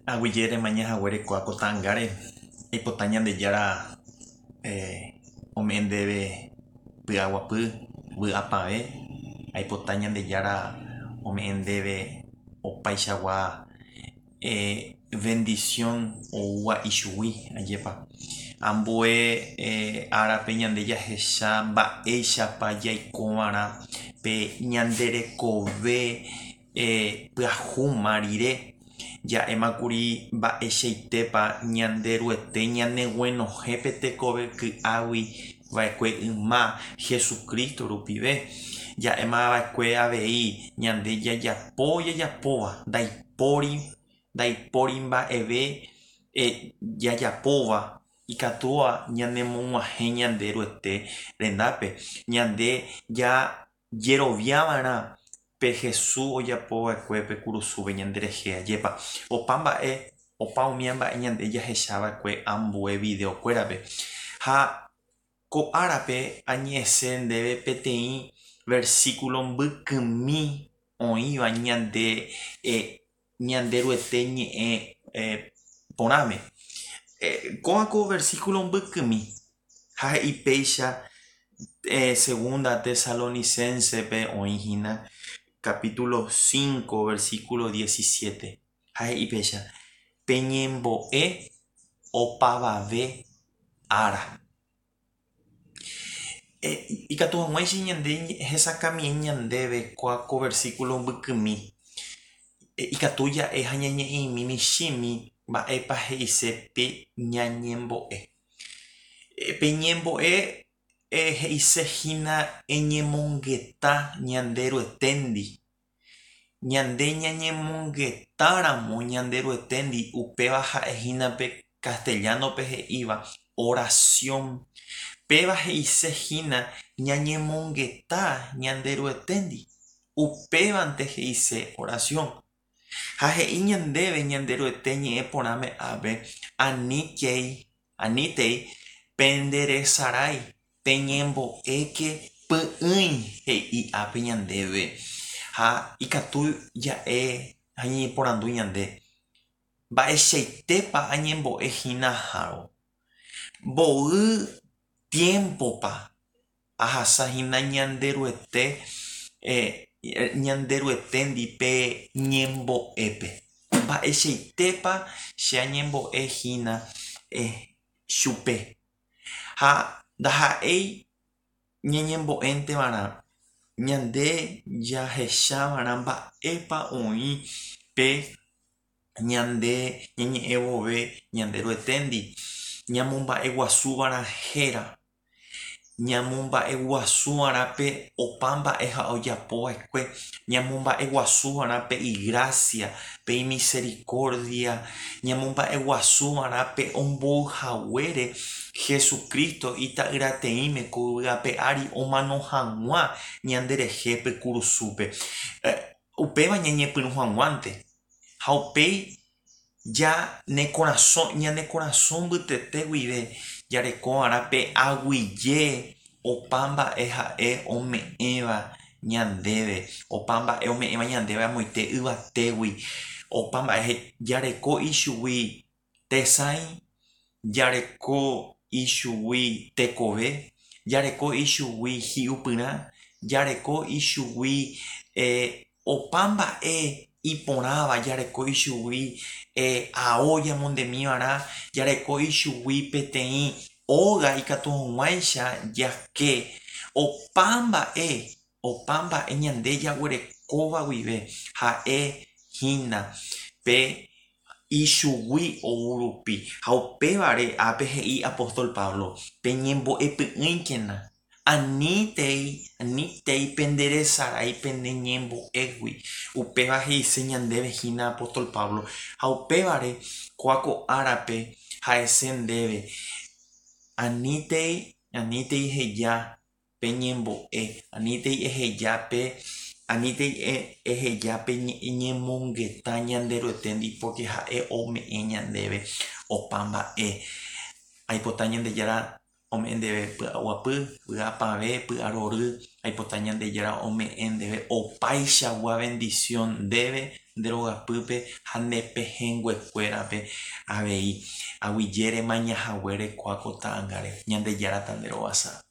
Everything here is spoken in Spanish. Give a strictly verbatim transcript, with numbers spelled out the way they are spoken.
Aguilere mañana agüere coaco tangare. Y potañan de yara eh, omen debe pyagua-py vy'apave. Aipotaña de yara omen debe opaichagua eh, bendición oua ichugui ajepa. Ambue eh, árape ñande jahecha mba'éichapa jaikovarã pe ñanderekove eh, pyahúma rire ja'émakuri mba'eichaitépa ñande ruete ñaneguenohẽ pe tekove ky'águi va'ekue yma Jesucristo rupive ja'émava'ekue avei ñande jajapo jajapóva ndaipóri ndaipóri mba'eve eh, jajapóva ikatúva ñanemog̃uahẽ ñande ruete rendápe ñande ja jeroviava'erã pe Jesús ojapova'ekue pe kurusúpe ñande rehe ajépa opa mba'e opa omia mba'e ñande jahechava'ekue ambue videokuérape ha ko árape añe'ẽse ndéve peteĩ versículo mbykymi oĩva ñande eh, ñande ruete ñe'ẽ eh, porãme. Eh, kó'ako versículo mbykymi ha he'i péicha eh, segunda Tesalonicensepe oĩhína capítulo cinco versículo diecisiete ha he'i péicha peñembo'e opavave ára. Eh, ikatu hag̃uáicha ñande hesakamiẽ ñandéve kó'ako versículo mbykymi eh, ikatu ja'e ha ñañe'ẽmi michĩmi mba'épa he'ise peñañembo'e. Eh, peñembo'e eh, he'isehína eñemongeta ñande rueténdi. Ñande ñañemongetáramo ñande rueténdi upéva ha'ehína pe castellanope he'íva oración. Péva he'isehína ñañemongeta ñande rueténdi. Upévante he'ise oración. Ha he'i ñandéve ñande ruete ñe'ẽ porãme ápe aníkei anítei penderesarái peñembo'éke py'ỹi he'i ápe ñandéve ha ikatu ja'e ha ñeporandu ñande mba'eichaitépa añembo'ehína ahárõ mbo'y tiempopa ahasahína ñande ruete eh, ñande rueténdi pe ñembo'épe mba'eichaitépa che añembo'ehína eh, chupe ha ndaha'éi ñañembo'éntevarã ñande jahechava'erã mba'épa oĩ pe ñande ñeñe'ẽ vove ñande rueténdi ñamomba'eguasúvarã héra ñamomba'eguasúvarã pe opa mba'e ha ojapova'ekue ñamomba'eguasúvarã pe igracia pe imisericordia ñamomba'eguasúvarã pe omboyhaguére Jesucristo ita'yrateĩme ku vy'ape ári omano hag̃ua ñande rehe pe kurusúpe eh, upéva ñañepyrũ hag̃uánte ha upéi ja ne corazón ñane corazón mbytete guive jarekova'erã pe aguyje opa mba'e ha'e ome'ẽva ñandéve opa mba'e ome'ẽva ñandéve amoite yvatégui opa mba'e jareko ichugui tesãi jareko ichugui tekove jareko ichugui hi'upyrã jareko ichugui eh, opa mba'e iporãva jareko ichugui eh, ao ñamondemívarã jareko ichugui peteĩ óga ikatu hag̃uáicha jake opa mba'e opa mba'e ñande jaguerekóva guive ha'ehína pe ichugui ourupi ha upévare ápe he'i apóstol Pablo peñembo'epy'ỹikena anítei anítei penderesarái pendeñembo'égui upéva he'ise ñandéve hína apóstol Pablo ha upévare kó'ako árape ha'ese ndéve anítei anítei eheja peñembo'e anítei eheja pe anítei eheja pe ñemongeta ñande rueténdi porque ha'e ome'ẽ ñandéve opa mba'e aipota ñande jára ome'ẽ ndeve py'aguapy, py'apave, py'arory, aipota Ñandejára ome'ẽ ndéve opaichagua bendición ndéve nde rogapýpe ha nde pehẽnguekuérape avei aguyjére mañahague rekuáko ta'ãngáre Ñandejára nde rovasa.